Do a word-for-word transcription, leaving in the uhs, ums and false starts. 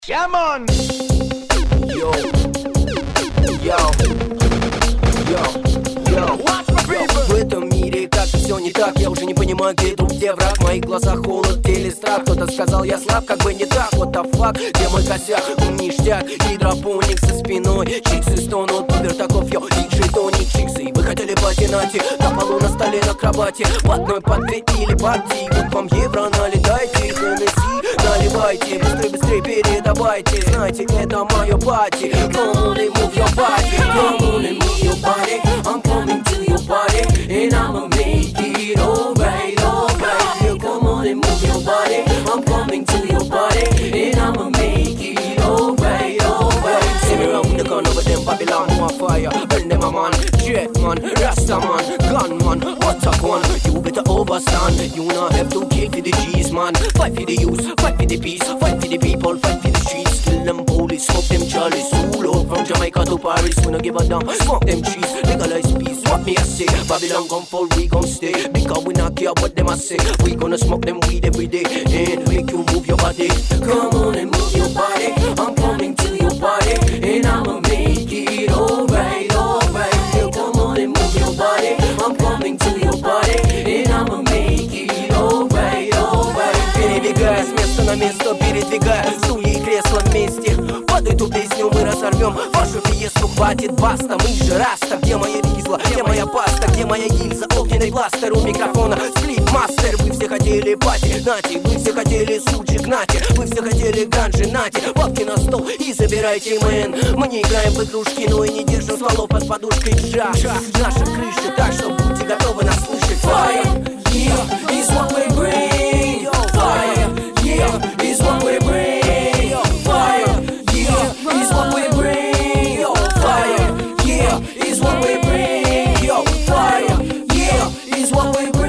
Yeah, man. Yo, yo, yo, yo. В этом мире как-то все не так. Я уже не понимаю, где друг, где враг. В моих глазах холод или страх. Кто-то сказал, я слаб, как бы не так. Вот the fuck, где мой косяк? Он ништяк, гидропоник со спиной. Чиксы стонут, пудер таков, йо. Диджей Тони, чиксы. Вы хотели патинати на полу, на столе, на кровати. В одной под две или партии. Вот вам евро, налетайте. Хеннесси, наливайте. Быстрее, быстрее передавайте. Знаете, это мое пати. Come on and move your body. Come on and move your body. I'm coming to your body. And I'ma make it alright, alright. Yeah, come on and move your body. I'm coming to your body. And I'ma make it alright, alright. See me round the corner with them Babylon who on fire. Burn them a man, jet man, Rasta man, gun man, what a gun. You better overstand. You not have to kill for the G's, man. Fight for the youth, fight for the peace, fight for the people, fight for the streets. Kill them police, smoke them chalice. Rule out from Jamaica to Paris. We no give a damn. Smoke them trees, legalize peace. What me I say? Babylon come fall, we gon' stay. Because we not care what them I say. We gonna smoke them weed every day and make you move your body. Come on and move your body. I'm coming to your body and I'ma make it alright, alright. Yeah, come on and move your body. I'm coming to your body and I'ma make it alright, alright. Передвигая с места на место, передвигая стулья и кресла вместе. Под эту песню мы разорвем вашу фиесту, хватит баста. Мы же раста, где моя ризла, где моя паста, где моя гильза, огненный бластер у микрофона. Сплит мастер, вы все хотели пати, нати. Вы все хотели сучек, нати. Вы все хотели ганжи, нати. Бабки на стол и забирайте, мэн. Мы не играем в игрушки, но и не держим стволов под подушкой. Джа, наша крыша, так что будьте готовы нас слышать. Fire, yeah, is what we bring. Fire, yeah, is what we bring. Fire, yeah, is what we bring. Yo, fire, yeah, is what we bring. Yo, fire, yeah, is what we bring.